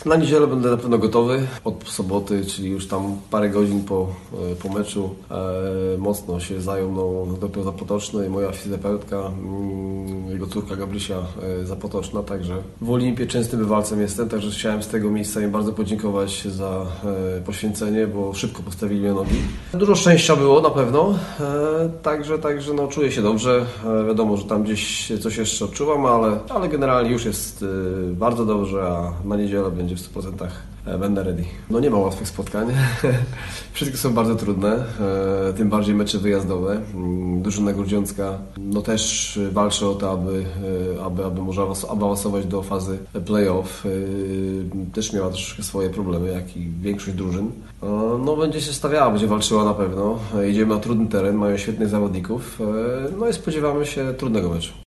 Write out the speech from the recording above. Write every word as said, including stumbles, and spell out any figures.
Na niedzielę będę na pewno gotowy od soboty, czyli już tam parę godzin po, po meczu. E, mocno się zajął no, doktor Zapotoczny i moja fizjoterapeutka, mm, jego córka Gabrysia e, Zapotoczna, także w Olimpie częstym bywalcem jestem, także chciałem z tego miejsca im bardzo podziękować za e, poświęcenie, bo szybko postawili mnie nogi. Dużo szczęścia było na pewno, e, także, także no, czuję się dobrze. E, wiadomo, że tam gdzieś coś jeszcze odczuwam, ale, ale generalnie już jest e, bardzo dobrze, a na niedzielę będzie w stu procentach będę ready. No nie ma łatwych spotkań. Wszystkie są bardzo trudne, tym bardziej mecze wyjazdowe. Drużyna Grudziącka no też walczy o to, aby, aby, aby może awansować do fazy play-off. Też miała troszkę swoje problemy, jak i większość drużyn. No będzie się stawiała, będzie walczyła na pewno. Idziemy na trudny teren, mają świetnych zawodników. No i spodziewamy się trudnego meczu.